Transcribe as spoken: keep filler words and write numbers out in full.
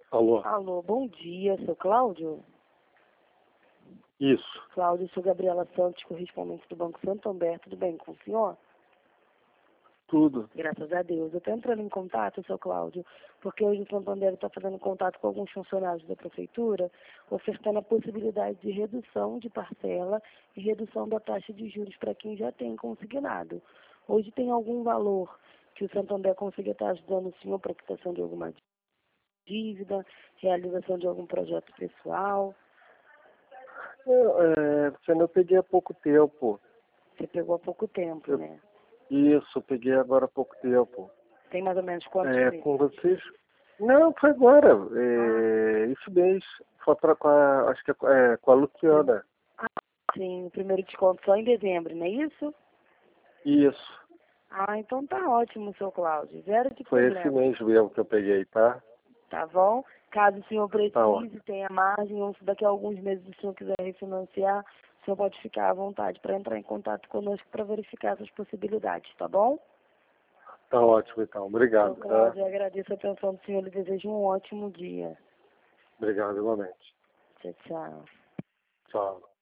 Alô? Alô, bom dia, seu Cláudio? Isso. Cláudio, sou Gabriela Santos, correspondente do Banco Santander. Tudo bem com o senhor? Tudo. Graças a Deus. Eu estou entrando em contato, seu Cláudio, porque hoje o Santander está fazendo contato com alguns funcionários da prefeitura, ofertando a possibilidade de redução de parcela e redução da taxa de juros para quem já tem consignado. Hoje tem algum valor que o Santander consiga estar ajudando o senhor para a quitação de alguma dívida, realização de algum projeto pessoal? Eu, é, você não peguei há pouco tempo. Você pegou há pouco tempo, Eu, né? isso, peguei agora há pouco tempo. Tem mais ou menos quantos É, meses? com vocês? Não, foi agora. É, isso mesmo. Foi pra, com a, acho que é, com- é, com a Luciana. Sim, o primeiro desconto só em dezembro, não é isso? Isso. Ah, então tá ótimo, seu Cláudio. Zero de Foi esse problema. mês mesmo que eu peguei, tá? Tá bom? Caso o senhor Tá ótimo. precise, tenha margem, ou se daqui a alguns meses o senhor quiser refinanciar, o senhor pode ficar à vontade para entrar em contato conosco para verificar essas possibilidades, tá bom? Tá ótimo, então. Obrigado, Seu tá? Cláudio, eu agradeço a atenção do senhor e desejo um ótimo dia. Obrigado, igualmente. Tchau, tchau. Tchau.